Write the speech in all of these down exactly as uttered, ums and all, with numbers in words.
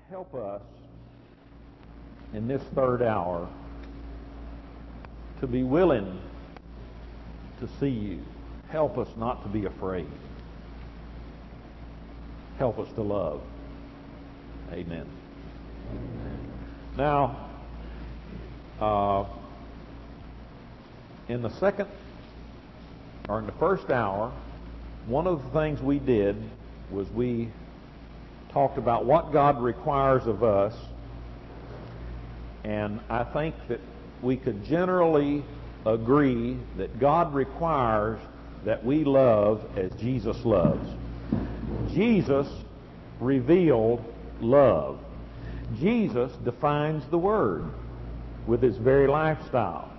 help us in this third hour to be willing to see you. Help us not to be afraid. Help us to love. Amen. Now, uh, in the second, or in the first hour, one of the things we did was we talked about what God requires of us, and I think that we could generally agree that God requires that we love as Jesus loves. Jesus revealed love. Jesus defines the Word with his very lifestyle.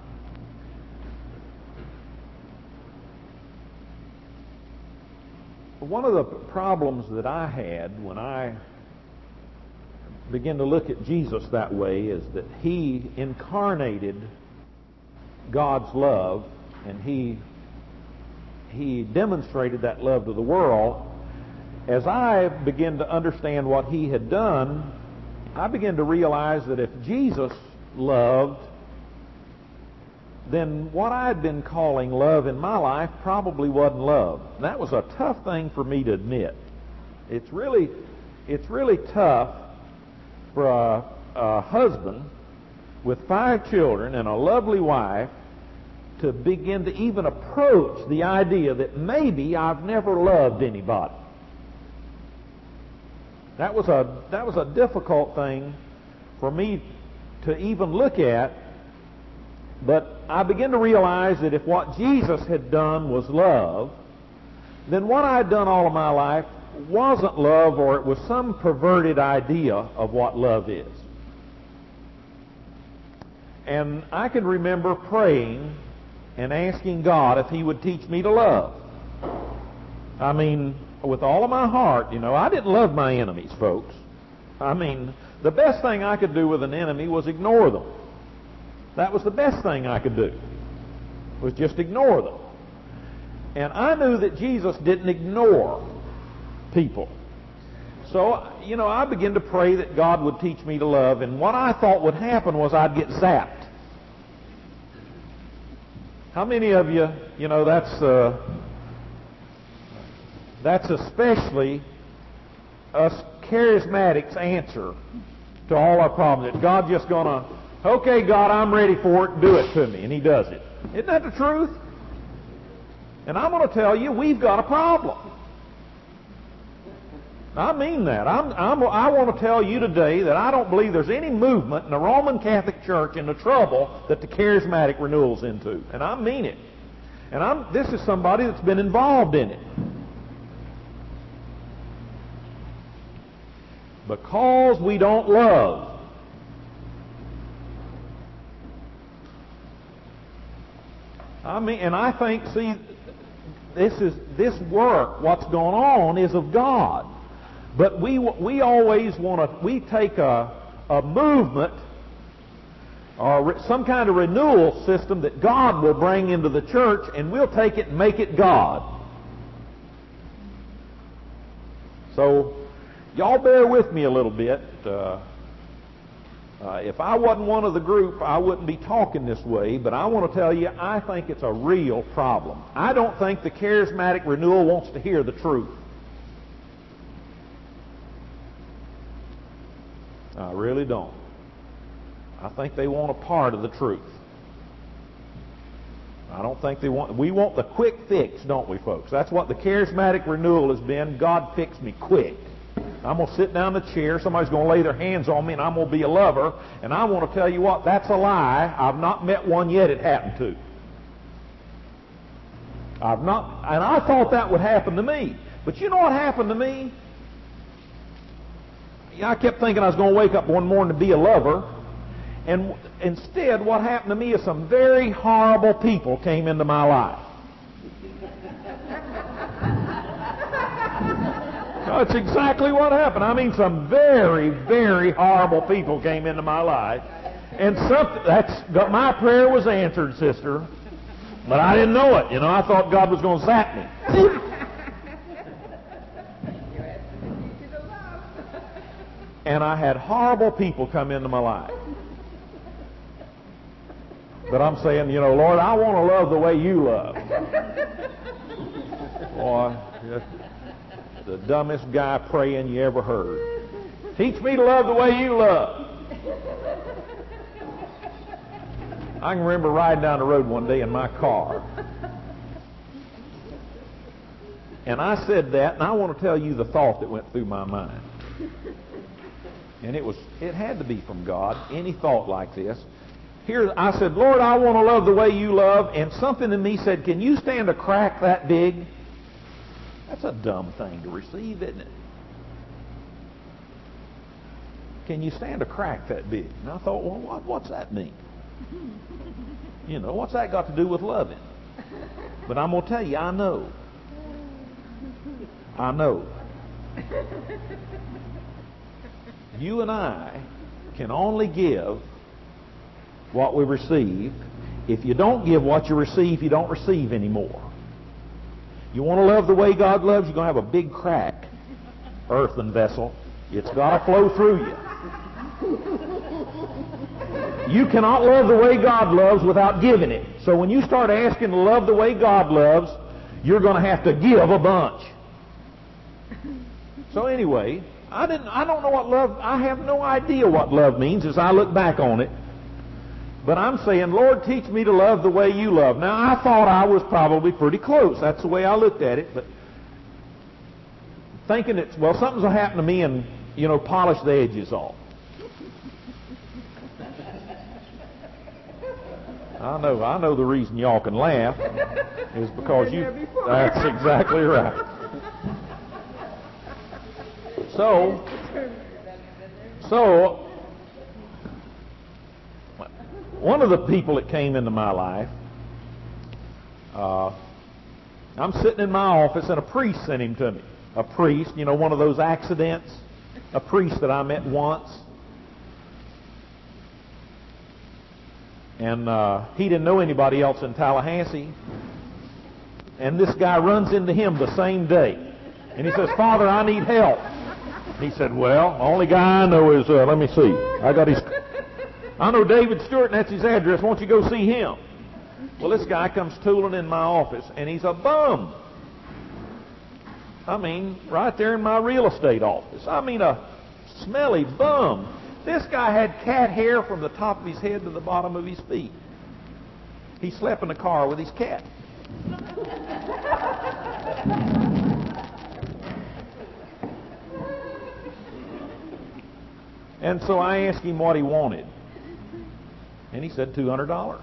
One of the problems that I had when I began to look at Jesus that way is that he incarnated God's love, and he he demonstrated that love to the world. As I began to understand what he had done, I began to realize that if Jesus loved, then what I had been calling love in my life probably wasn't love. And that was a tough thing for me to admit. It's really, it's really tough for a, a husband with five children and a lovely wife to begin to even approach the idea that maybe I've never loved anybody. That was a that was a difficult thing for me to even look at. But I began to realize that if what Jesus had done was love, then what I had done all of my life wasn't love, or it was some perverted idea of what love is. And I can remember praying and asking God if he would teach me to love. I mean, with all of my heart, you know, I didn't love my enemies, folks. I mean, the best thing I could do with an enemy was ignore them. That was the best thing I could do, was just ignore them. And I knew that Jesus didn't ignore people. So, you know, I began to pray that God would teach me to love, and what I thought would happen was I'd get zapped. How many of you, you know, that's uh, that's especially us charismatics' answer to all our problems. That God's just going to, okay, God, I'm ready for it, do it to me. And he does it. Isn't that the truth? And I'm going to tell you, we've got a problem. I mean that. I'm, I'm, I want to tell you today that I don't believe there's any movement in the Roman Catholic Church in the trouble that the charismatic renewal's into. And I mean it. And I'm, this is somebody that's been involved in it. Because we don't love. I mean, and I think, see, this is this work, what's going on, is of God. But we we always want to, we take a, a movement or some kind of renewal system that God will bring into the church, and we'll take it and make it God. So, y'all bear with me a little bit. Uh, uh, if I wasn't one of the group, I wouldn't be talking this way, but I want to tell you, I think it's a real problem. I don't think the charismatic renewal wants to hear the truth. I really don't. I think they want a part of the truth. I don't think they want... We want the quick fix, don't we, folks? That's what the charismatic renewal has been. God, fix me quick. I'm going to sit down in the chair, somebody's going to lay their hands on me, and I'm going to be a lover. And I want to tell you what, that's a lie. I've not met one yet it happened to. I've not... And I thought that would happen to me. But you know what happened to me? I kept thinking I was going to wake up one morning to be a lover, and instead what happened to me is some very horrible people came into my life. That's exactly what happened. I mean, some very, very horrible people came into my life, and something that's my prayer was answered, sister, but I didn't know it. You know, I thought God was going to zap me. And I had horrible people come into my life. But I'm saying, you know, Lord, I want to love the way you love. Boy, the dumbest guy praying you ever heard. Teach me to love the way you love. I can remember riding down the road one day in my car. And I said that, and I want to tell you the thought that went through my mind. And it was, it had to be from God, any thought like this. Here, I said, Lord, I want to love the way you love. And something in me said, can you stand a crack that big? That's a dumb thing to receive, isn't it? Can you stand a crack that big? And I thought, well, what, what's that mean? You know, what's that got to do with loving? But I'm going to tell you, I know. I know. You and I can only give what we receive. If you don't give what you receive, you don't receive anymore. You want to love the way God loves, you're going to have a big crack, earthen vessel. It's got to flow through you. You cannot love the way God loves without giving it. So when you start asking to love the way God loves, you're going to have to give a bunch. So anyway, I didn't. I don't know what love. I have no idea what love means as I look back on it. But I'm saying, Lord, teach me to love the way you love. Now, I thought I was probably pretty close. That's the way I looked at it. But thinking it's, well, something's going to happen to me and, you know, polish the edges off. I know, I know the reason y'all can laugh is because you, that's exactly right. So, so, one of the people that came into my life, uh, I'm sitting in my office and a priest sent him to me. A priest, you know, one of those accidents. A priest that I met once. And uh, he didn't know anybody else in Tallahassee. And this guy runs into him the same day. And he says, Father, I need help. He said, well, the only guy I know is, uh, let me see. I got his... I know David Stewart, and that's his address. Won't you go see him? Well, this guy comes tooling in my office, and he's a bum. I mean, right there in my real estate office. I mean, a smelly bum. This guy had cat hair from the top of his head to the bottom of his feet. He slept in the car with his cat. And so I asked him what he wanted. And he said two hundred dollars.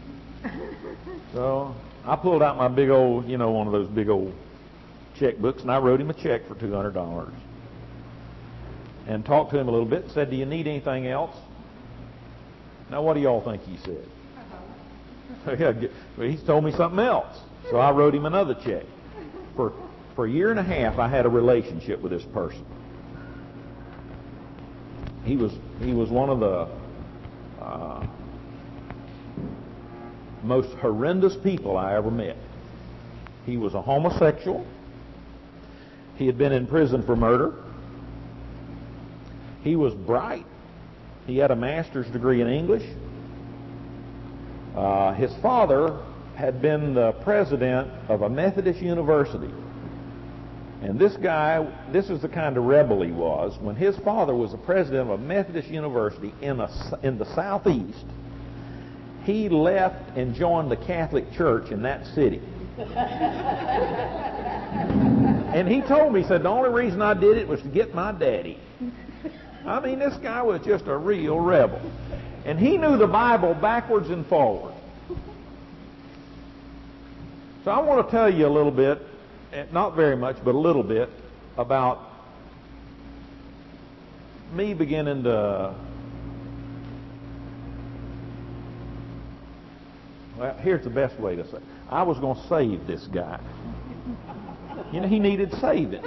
So I pulled out my big old, you know, one of those big old checkbooks, and I wrote him a check for two hundred dollars. And talked to him a little bit, said, do you need anything else? Now, what do y'all think he said? So, yeah, he told me something else. So I wrote him another check. For, for a year and a half, I had a relationship with this person. He was, he was one of the uh, most horrendous people I ever met. He was a homosexual. He had been in prison for murder. He was bright. He had a master's degree in English. Uh, his father had been the president of a Methodist university. And this guy, this is the kind of rebel he was. When his father was the president of a Methodist university in, a, in the southeast, he left and joined the Catholic Church in that city. And he told me, he said, the only reason I did it was to get my daddy. I mean, this guy was just a real rebel. And he knew the Bible backwards and forward. So I want to tell you a little bit, not very much, but a little bit, about me beginning to... Well, here's the best way to say it. I was going to save this guy. You know, he needed saving.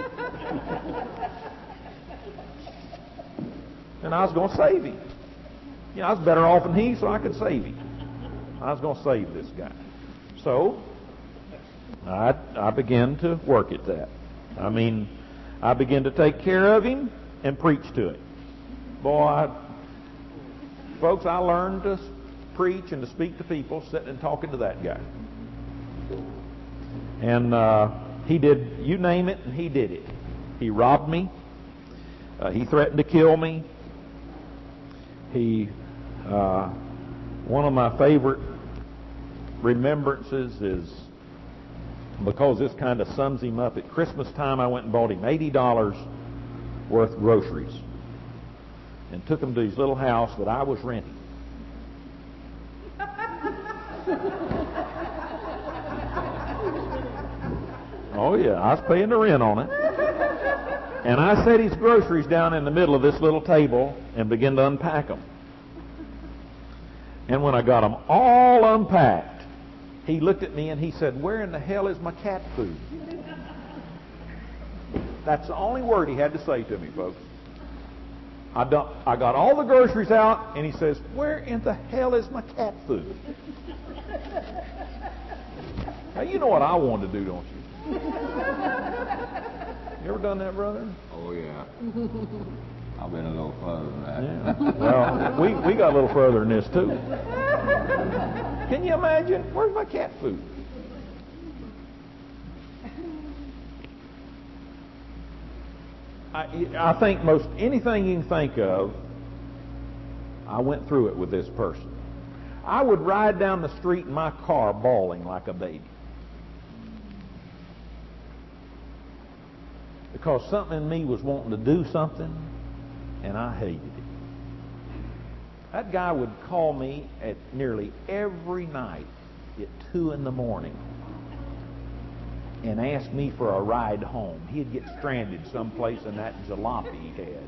And I was going to save him. You know, I was better off than he, so I could save him. I was going to save this guy. So, I, I began to work at that. I mean, I began to take care of him and preach to him. Boy, I, folks, I learned to preach and to speak to people sitting and talking to that guy. And uh, he did, you name it, and he did it. He robbed me. Uh, he threatened to kill me. He, uh, one of my favorite remembrances is, because this kind of sums him up, at Christmas time I went and bought him eighty dollars worth of groceries and took him to his little house that I was renting. Oh yeah, I was paying the rent on it. And I set his groceries down in the middle of this little table and began to unpack them. And when I got them all unpacked, he looked at me and he said, "Where in the hell is my cat food?" That's the only word he had to say to me, folks. I, do, I got all the groceries out, and he says, "Where in the hell is my cat food?" Now, you know what I want to do, don't you? You ever done that, brother? Oh, yeah. I've been a little further than that. Yeah. Well, we, we got a little further than this, too. Can you imagine? Where's my cat food? I, I think most anything you can think of, I went through it with this person. I would ride down the street in my car bawling like a baby. Because something in me was wanting to do something, and I hated it. That guy would call me at nearly every night at two in the morning and ask me for a ride home. He'd get stranded someplace in that jalopy he had.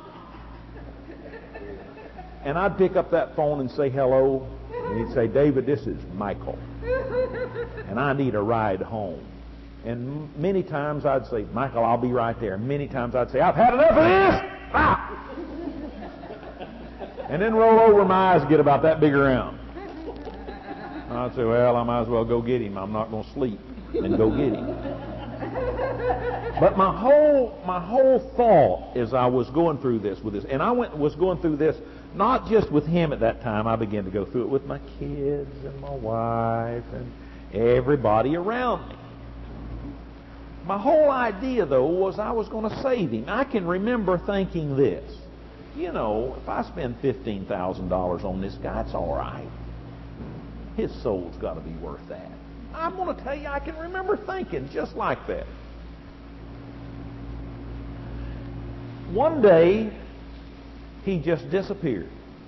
And I'd pick up that phone and say hello, and he'd say, "David, this is Michael, and I need a ride home." And many times I'd say, "Michael, I'll be right there." And many times I'd say, "I've had enough of this! Stop!" And then roll over and my eyes get about that big around. And I'd say, "Well, I might as well go get him. I'm not going to sleep." And go get him. But my whole my whole thought as I was going through this with this, and I went was going through this not just with him at that time. I began to go through it with my kids and my wife and everybody around me. My whole idea, though, was I was going to save him. I can remember thinking this: you know, if I spend fifteen thousand dollars on this guy, it's all right. His soul's got to be worth that. I'm going to tell you, I can remember thinking just like that. One day, he just disappeared.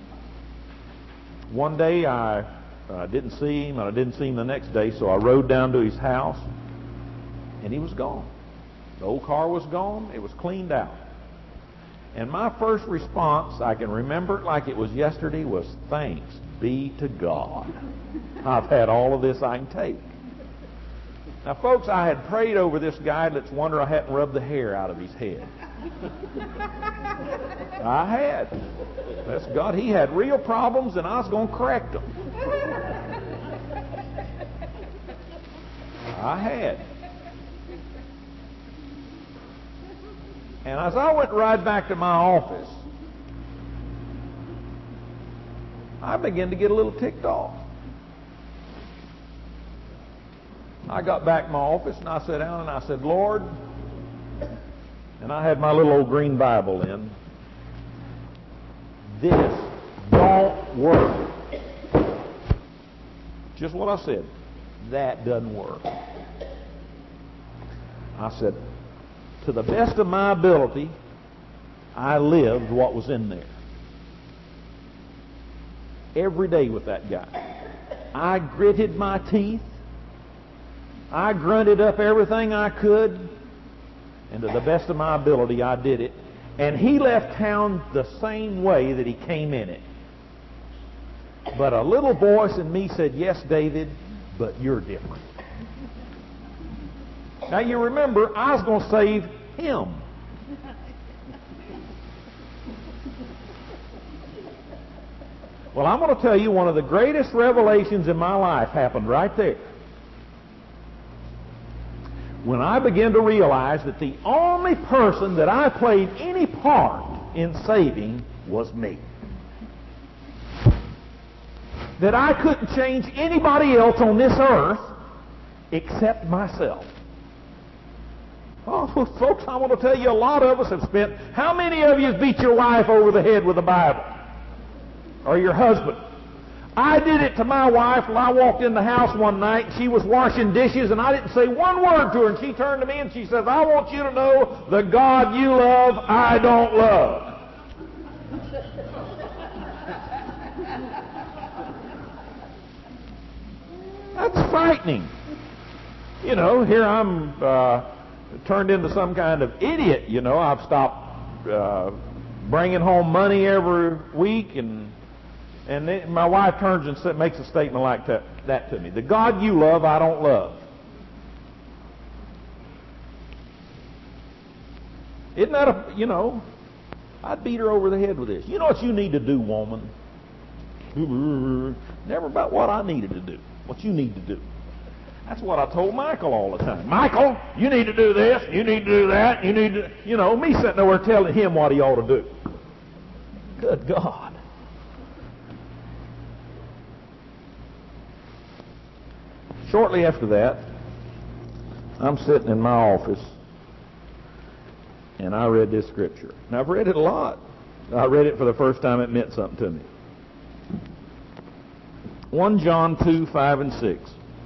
One day, I uh, didn't see him, and I didn't see him the next day, so I rode down to his house, and he was gone. The old car was gone. It was cleaned out. And my first response, I can remember it like it was yesterday, was, "Thanks be to God. I've had all of this I can take." Now, folks, I had prayed over this guy. Let's wonder I hadn't rubbed the hair out of his head. I had. That's God. He had real problems, and I was going to correct them. I had. And as I went right back to my office, I began to get a little ticked off. I got back in my office and I sat down and I said, "Lord," and I had my little old green Bible in, "this don't work." Just what I said. That doesn't work. I said, to the best of my ability, I lived what was in there. Every day with that guy. I gritted my teeth. I grunted up everything I could, and to the best of my ability, I did it. And he left town the same way that he came in it. But a little voice in me said, "Yes, David, but you're different." Now you remember, I was going to save him. Well, I'm going to tell you, one of the greatest revelations in my life happened right there. When I began to realize that the only person that I played any part in saving was me. That I couldn't change anybody else on this earth except myself. Oh, folks, I want to tell you, a lot of us have spent... How many of you have beat your wife over the head with the Bible? Or your husband? I did it to my wife when I walked in the house one night. She was washing dishes, and I didn't say one word to her. And she turned to me and she says, "I want you to know the God you love, I don't love." That's frightening. You know, here I'm uh, turned into some kind of idiot. You know, I've stopped uh, bringing home money every week, and and then my wife turns and sa- makes a statement like that, that to me: "The God you love, I don't love." Isn't that a, you know, I'd beat her over the head with this. You know what you need to do, woman? Never about what I needed to do. What you need to do. That's what I told Michael all the time. "Michael, you need to do this, you need to do that, you need to..." You know, me sitting there telling him what he ought to do. Good God. Shortly after that, I'm sitting in my office, and I read this scripture. And I've read it a lot. I read it for the first time. It meant something to me. First John two, five, and six.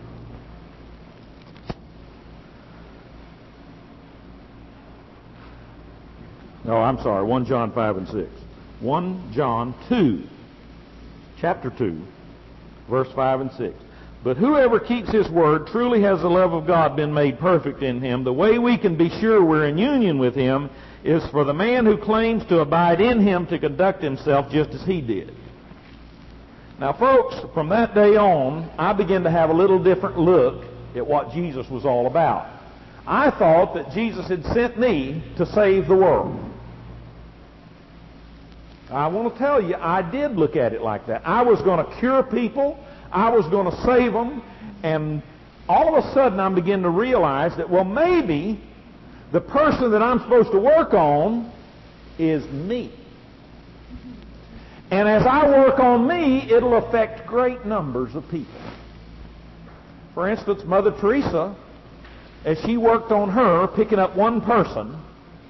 No, I'm sorry, First John five and six. First John two, chapter two, verse five and six. "But whoever keeps his word, truly has the love of God been made perfect in him. The way we can be sure we're in union with him is for the man who claims to abide in him to conduct himself just as he did." Now, folks, from that day on, I began to have a little different look at what Jesus was all about. I thought that Jesus had sent me to save the world. I want to tell you, I did look at it like that. I was going to cure people. I was going to save them. And all of a sudden, I'm beginning to realize that, well, maybe the person that I'm supposed to work on is me. And as I work on me, it'll affect great numbers of people. For instance, Mother Teresa, as she worked on her, picking up one person,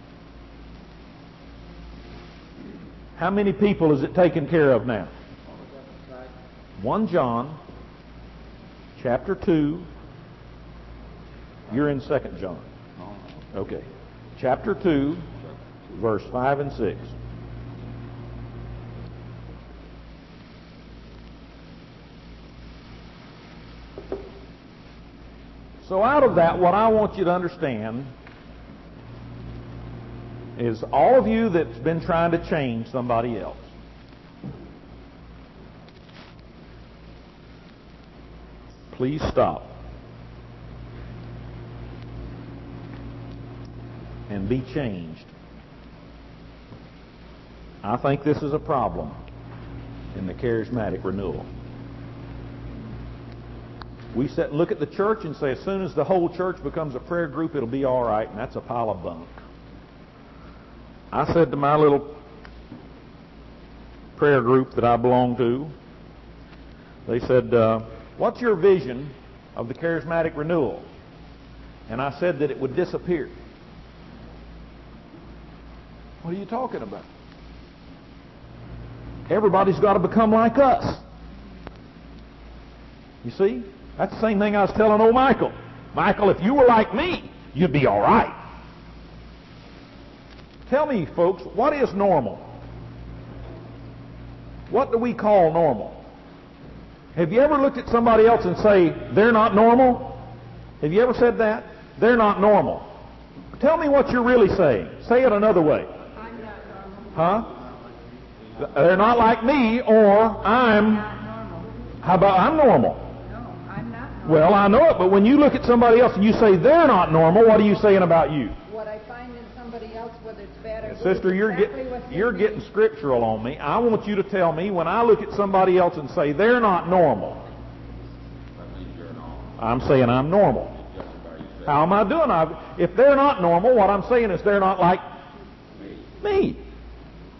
how many people is it taken care of now? First John, chapter two. You're in Second John. Okay. Chapter two, verse five and six. So out of that, what I want you to understand is all of you that's been trying to change somebody else. Please stop. And be changed. I think this is a problem in the charismatic renewal. We sit and look at the church and say, as soon as the whole church becomes a prayer group, it'll be all right, and that's a pile of bunk. I said to my little prayer group that I belong to, they said, uh, "What's your vision of the charismatic renewal?" And I said that it would disappear. What are you talking about? Everybody's got to become like us. You see? That's the same thing I was telling old Michael. Michael, if you were like me, you'd be all right. Tell me, folks, what is normal? What do we call normal? Have you ever looked at somebody else and say, they're not normal? Have you ever said that? They're not normal. Tell me what you're really saying. Say it another way. I'm not normal. Huh? They're not like me, or I'm... How about I'm normal? No, I'm not normal. Well, I know it, but when you look at somebody else and you say they're not normal, what are you saying about you? What I find in somebody else, whether it's bad or good, Sister, you're, exactly get, what's in you're me. getting scriptural on me. I want you to tell me, when I look at somebody else and say they're not normal, I'm saying I'm normal. How am I doing? I, if they're not normal, what I'm saying is they're not like me.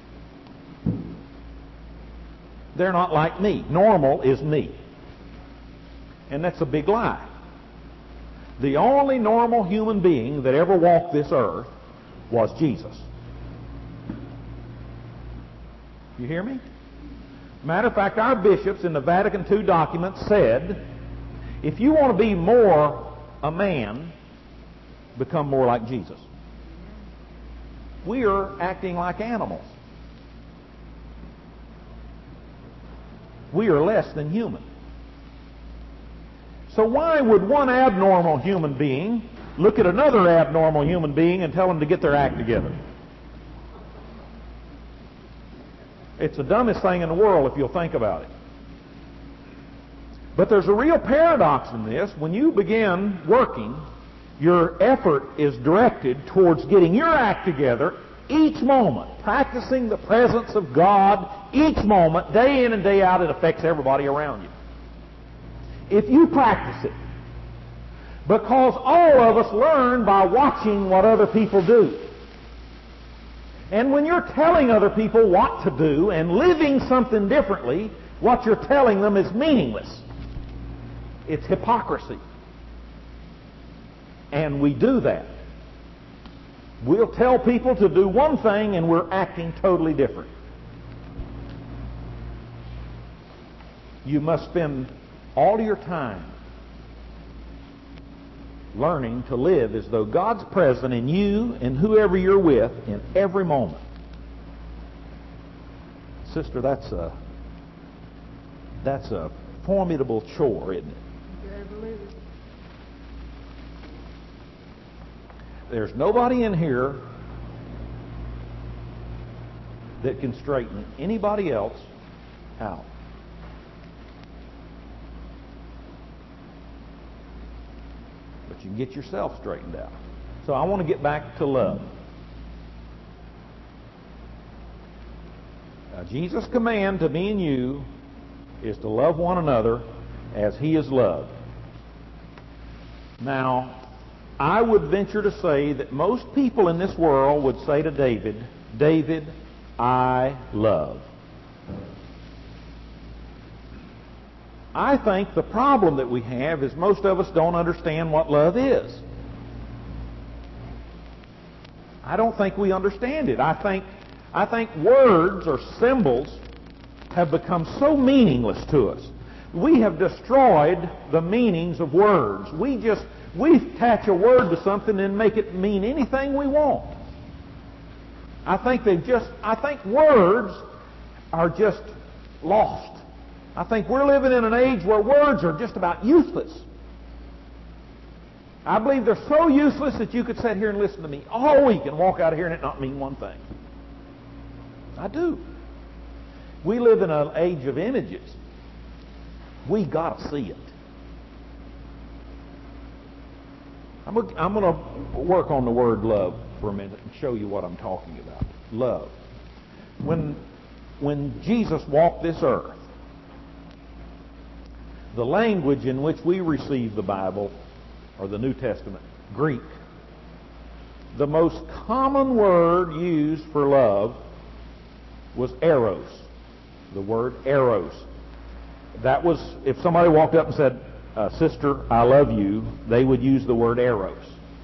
they're not like me. Normal is me. And that's a big lie. The only normal human being that ever walked this earth was Jesus. You hear me? Matter of fact, our bishops in the Vatican Two documents said, if you want to be more a man, become more like Jesus. We are acting like animals. We are less than human. So why would one abnormal human being look at another abnormal human being and tell them to get their act together? It's the dumbest thing in the world if you'll think about it. But there's a real paradox in this. When you begin working, your effort is directed towards getting your act together each moment, practicing the presence of God each moment, day in and day out. It affects everybody around you. If you practice it, because all of us learn by watching what other people do. And when you're telling other people what to do and living something differently, what you're telling them is meaningless. It's hypocrisy. And we do that. We'll tell people to do one thing and we're acting totally different. You must spend all your time learning to live as though God's present in you and whoever you're with in every moment. Sister, that's a that's a formidable chore, isn't it? I believe it. There's nobody in here that can straighten anybody else out. But you can get yourself straightened out. So I want to get back to love. Now, Jesus' command to me and you is to love one another as He is loved. Now, I would venture to say that most people in this world would say to David, David, I love. I think the problem that we have is most of us don't understand what love is. I don't think we understand it. I think, I think words or symbols have become so meaningless to us. We have destroyed the meanings of words. We just, we attach a word to something and make it mean anything we want. I think they just, I think words are just lost. I think we're living in an age where words are just about useless. I believe they're so useless that you could sit here and listen to me all week and walk out of here and it not mean one thing. I do. We live in an age of images. We got to see it. I'm going to work on the word love for a minute and show you what I'm talking about. Love. When, when Jesus walked this earth, the language in which we receive the Bible, or the New Testament, Greek, the most common word used for love was eros. The word eros. That was, if somebody walked up and said, uh, Sister, I love you, they would use the word eros.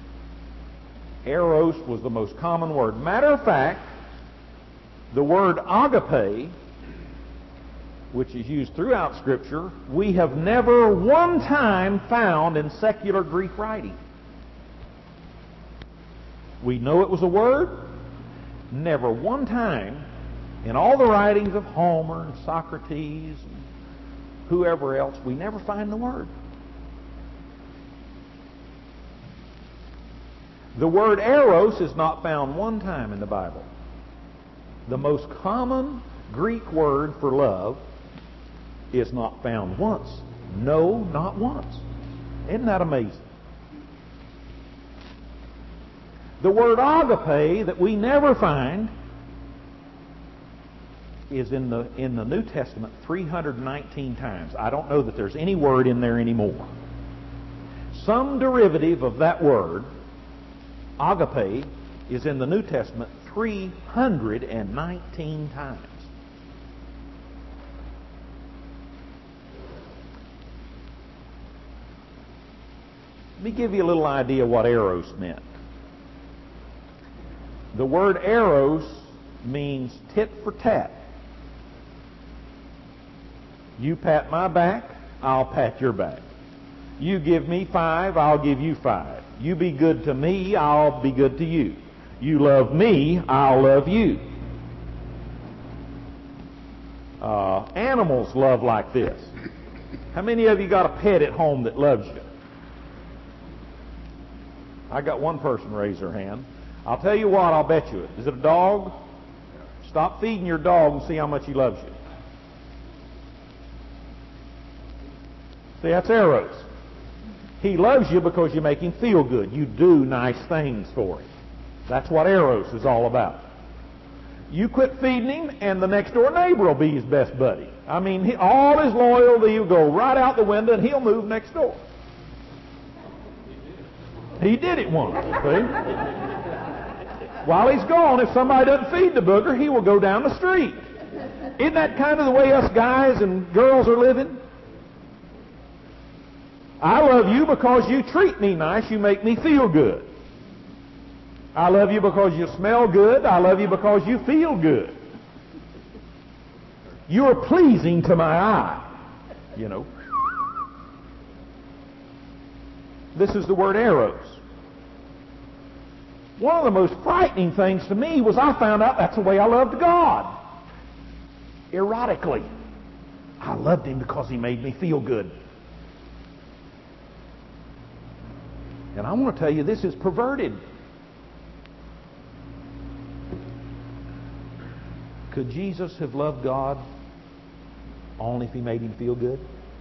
Eros was the most common word. Matter of fact, the word agape, which is used throughout Scripture, we have never one time found in secular Greek writing. We know it was a word. Never one time in all the writings of Homer and Socrates and whoever else, we never find the word. The word eros is not found one time in the Bible. The most common Greek word for love is not found once. No, not once. Isn't that amazing? The word agape that we never find is in the in the New Testament three hundred nineteen times. I don't know that there's any word in there anymore. Some derivative of that word, agape, is in the New Testament three hundred nineteen times. Let me give you a little idea what eros meant. The word eros means tit for tat. You pat my back, I'll pat your back. You give me five, I'll give you five. You be good to me, I'll be good to you. You love me, I'll love you. Uh, animals love like this. How many of you got a pet at home that loves you? I got one person raise their hand. I'll tell you what, I'll bet you it. Is it a dog? Stop feeding your dog and see how much he loves you. See, that's eros. He loves you because you make him feel good. You do nice things for him. That's what eros is all about. You quit feeding him, and the next door neighbor will be his best buddy. I mean, he, all his loyalty will go right out the window, and he'll move next door. He did it once, see? While he's gone, if somebody doesn't feed the booger, he will go down the street. Isn't that kind of the way us guys and girls are living? I love you because you treat me nice. You make me feel good. I love you because you smell good. I love you because you feel good. You're pleasing to my eye. You know. This is the word eros. One of the most frightening things to me was I found out that's the way I loved God. Erotically. I loved him because he made me feel good. And I want to tell you, this is perverted. Could Jesus have loved God only if he made him feel good?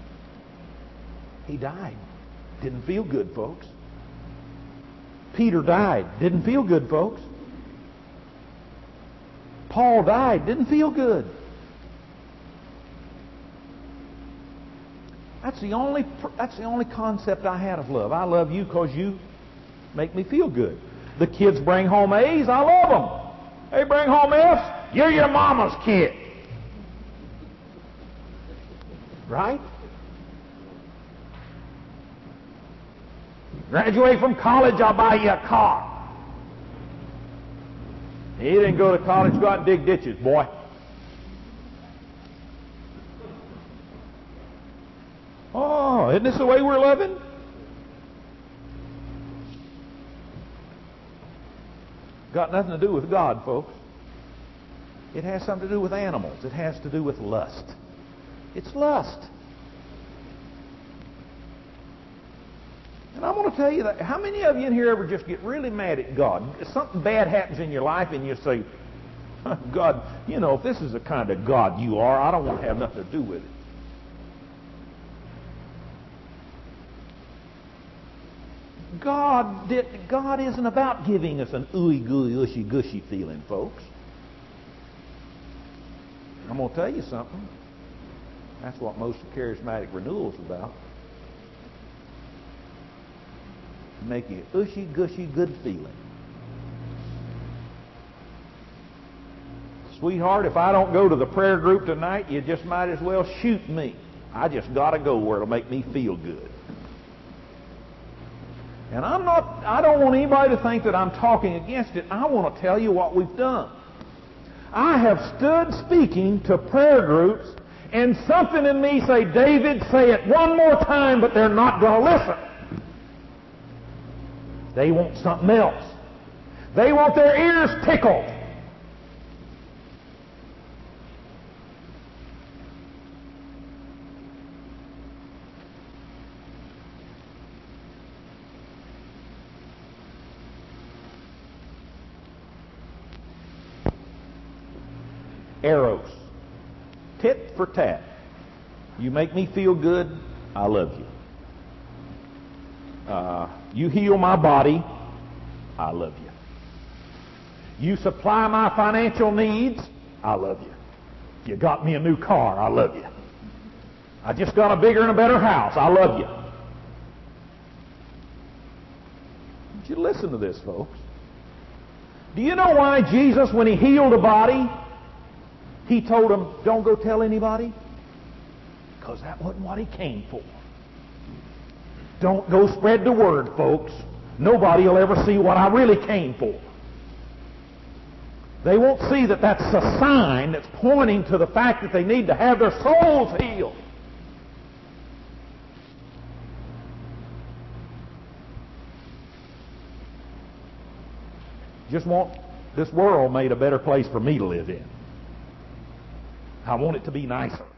He died. Didn't feel good, folks. Peter died. Didn't feel good, folks. Paul died. Didn't feel good. That's the only that's the only concept I had of love. I love you because you make me feel good. The kids bring home A's, I love them. They bring home F's, you're your mama's kid. Right? Graduate from college, I'll buy you a car. He didn't go to college, go out and dig ditches, boy. Oh, isn't this the way we're living? Got nothing to do with God, folks. It has something to do with animals. It has to do with lust. It's lust. And I'm going to tell you that, how many of you in here ever just get really mad at God? Something bad happens in your life and you say, God, you know, if this is the kind of God you are, I don't want to have nothing to do with it. God did, God isn't about giving us an ooey gooey ushy gushy feeling, folks. I'm going to tell you something. That's what most of charismatic renewal is about. Make you ushy gushy good feeling. Sweetheart, if I don't go to the prayer group tonight, you just might as well shoot me. I just got to go where it'll make me feel good. And I'm not, I don't want anybody to think that I'm talking against it. I want to tell you what we've done. I have stood speaking to prayer groups, and something in me say, David, say it one more time, but they're not going to listen. They want something else. They want their ears tickled. Eros. Tit for tat. You make me feel good, I love you. Uh, you heal my body, I love you. You supply my financial needs, I love you. You got me a new car, I love you. I just got a bigger and a better house, I love you. Would you listen to this, folks? Do you know why Jesus, when he healed a body, he told them, don't go tell anybody? Because that wasn't what he came for. Don't go spread the word, folks. Nobody will ever see what I really came for. They won't see that that's a sign that's pointing to the fact that they need to have their souls healed. Just want this world made a better place for me to live in. I want it to be nicer.